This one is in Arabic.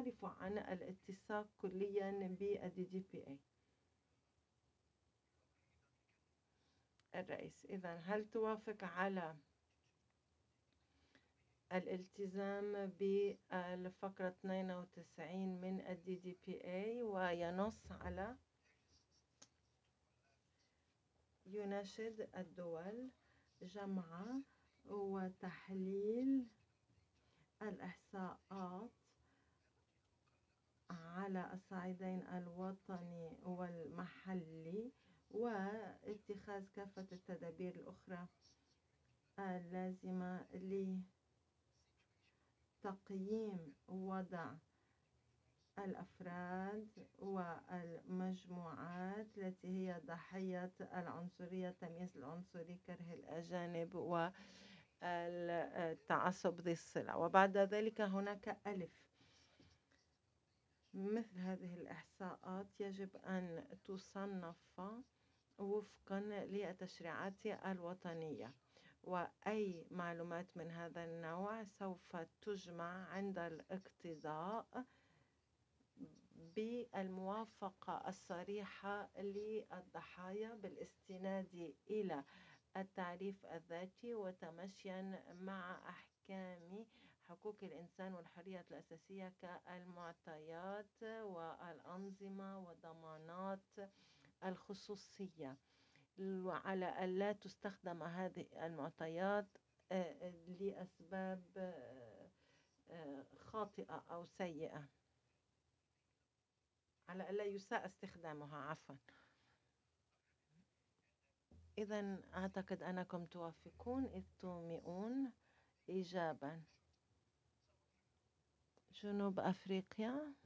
تعرف عن الاتساق كليا بالDDPA؟ الرئيس: إذن هل توافق على الالتزام بالفقرة 92 من الDDPA، وينص على يناشد الدول جمع وتحليل الإحصاءات على الصعيدين الوطني والمحلي، واتخاذ كافة التدابير الأخرى اللازمة لتقييم وضع الأفراد والمجموعات التي هي ضحية العنصرية، التمييز العنصري، كره الأجانب والتعصب ذي الصلة. وبعد ذلك هناك ألف: مثل هذه الإحصاءات يجب أن تصنف وفقا للتشريعات الوطنية، وأي معلومات من هذا النوع سوف تجمع عند الاقتضاء بالموافقة الصريحة للضحايا بالاستناد إلى التعريف الذاتي، وتمشيا مع أحكام حقوق الإنسان والحريات الأساسية كالمعطيات والأنظمة وضمانات الخصوصية، وعلى ألا تستخدم هذه المعطيات لأسباب خاطئة أو سيئة، على ألا يساء استخدامها، عفوا. إذن أعتقد أنكم توافقون إذ تومئون إيجابا. جنوب أفريقيا.